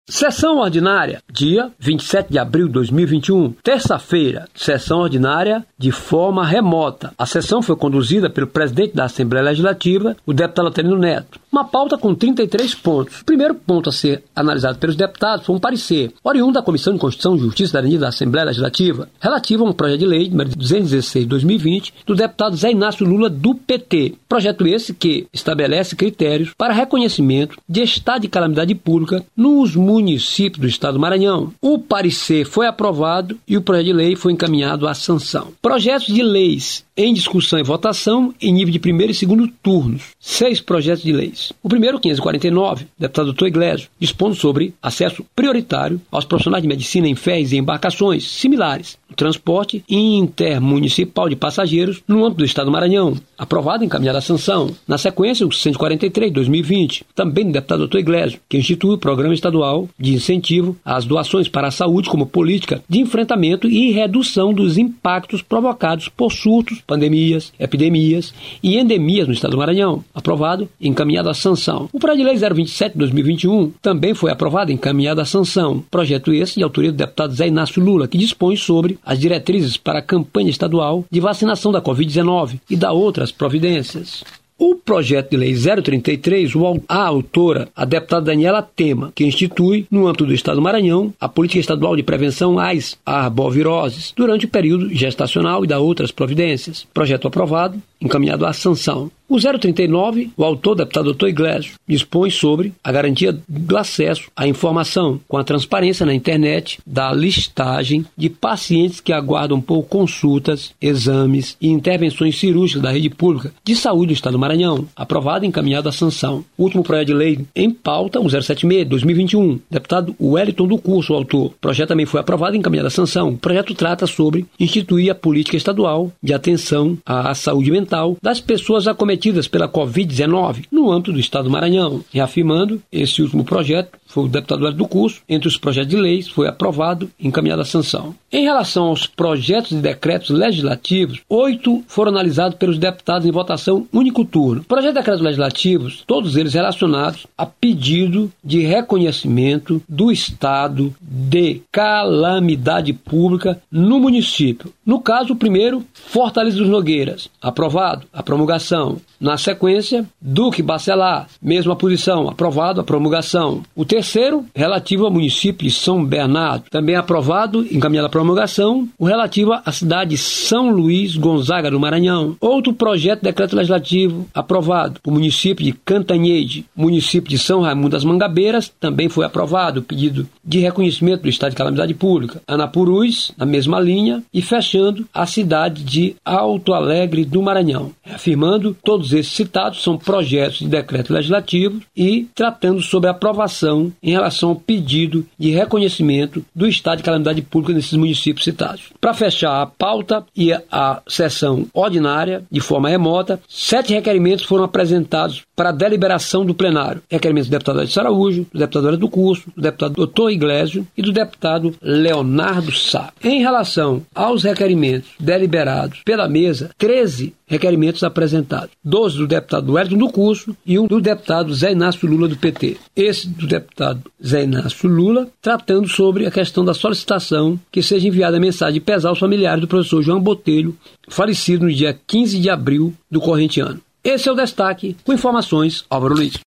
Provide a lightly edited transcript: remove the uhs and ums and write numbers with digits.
Sessão ordinária, dia 27 de abril de 2021, terça-feira, sessão ordinária de forma remota. A sessão foi conduzida pelo presidente da Assembleia Legislativa, o deputado Atenino Neto. Uma pauta com 33 pontos. O primeiro ponto a ser analisado pelos deputados foi um parecer oriundo da Comissão de Constituição, Justiça e Cidadania da Assembleia Legislativa, relativo a um projeto de lei número 216 de 2020 do deputado Zé Inácio Lula, do PT. Projeto esse que estabelece critérios para reconhecimento de estado de calamidade pública nos municípios do estado do Maranhão. O parecer foi aprovado e o projeto de lei foi encaminhado à sanção. Projetos de leis em discussão e votação em nível de primeiro e segundo turnos. 6 projetos de leis. O primeiro, 549, deputado Dr. Iglesias, dispondo sobre acesso prioritário aos profissionais de medicina em ferries e embarcações similares no transporte intermunicipal de passageiros no âmbito do estado do Maranhão. Aprovado e encaminhado à sanção. Na sequência, o 143 de 2020, também do deputado Dr. Iglesias, que institui o Programa Estadual de Incentivo às Doações para a Saúde como política de enfrentamento e redução dos impactos provocados por surtos, pandemias, epidemias e endemias no estado do Maranhão. Aprovado e encaminhado à sanção. O projeto de lei 027 de 2021 também foi aprovado e encaminhado à sanção. Projeto esse de autoria do deputado Zé Inácio Lula, que dispõe sobre as diretrizes para a campanha estadual de vacinação da Covid-19 e da outras providências. O projeto de lei 033, a autora, a deputada Daniela Tema, que institui, no âmbito do estado do Maranhão, a política estadual de prevenção às arboviroses durante o período gestacional e da outras providências. Projeto aprovado, encaminhado à sanção. O 039, o autor, deputado Dr. Iglesias, dispõe sobre a garantia do acesso à informação com a transparência na internet da listagem de pacientes que aguardam por consultas, exames e intervenções cirúrgicas da rede pública de saúde do estado do Maranhão. Aprovado e encaminhado à sanção. O último projeto de lei em pauta, o 076 de 2021, deputado Wellington do Curso, o autor. O projeto também foi aprovado e encaminhado à sanção. O projeto trata sobre instituir a política estadual de atenção à saúde mental das pessoas acometidas pela Covid-19 no âmbito do estado do Maranhão. Reafirmando, esse último projeto foi o deputado Wellington do Curso. Entre os projetos de leis, foi aprovado e encaminhado à sanção. Em relação aos projetos de decretos legislativos, 8 foram analisados pelos deputados em votação único turno. Projetos de decretos legislativos, todos eles relacionados a pedido de reconhecimento do estado de calamidade pública no município. No caso, o primeiro, Fortaleza dos Nogueiras, aprovado, a promulgação. Na sequência, Duque Bacelar, mesma posição, aprovado, a promulgação. O terceiro, relativo ao município de São Bernardo, também aprovado, encaminhado à promulgação. O relativo à cidade de São Luís Gonzaga, do Maranhão. Outro projeto de decreto legislativo aprovado, o município de Cantanhede, município de São Raimundo das Mangabeiras, também foi aprovado o pedido de reconhecimento do estado de calamidade pública. Anapurus, na mesma linha, e fechando a cidade de Alto Alegre do Maranhão. Afirmando, todos esses citados são projetos de decreto legislativo e tratando sobre a aprovação em relação ao pedido de reconhecimento do estado de calamidade pública nesses municípios citados. Para fechar a pauta e a sessão ordinária de forma remota, 7 requerimentos foram apresentados para a deliberação do plenário. Requerimentos do deputado Edson Araújo, do deputado Wellington do Curso, do deputado Dr. Iglesias e do deputado Leonardo Sá. Em relação aos requerimentos deliberados pela mesa, 13 requerimentos apresentados. 12 do deputado Wellington do Curso e um do deputado Zé Inácio Lula, do PT. Esse do deputado Zé Inácio Lula, tratando sobre a questão da solicitação que seja enviada a mensagem de pesar aos familiares do professor João Botelho, falecido no dia 15 de abril do corrente ano. Esse é o destaque, com informações, Álvaro Luiz.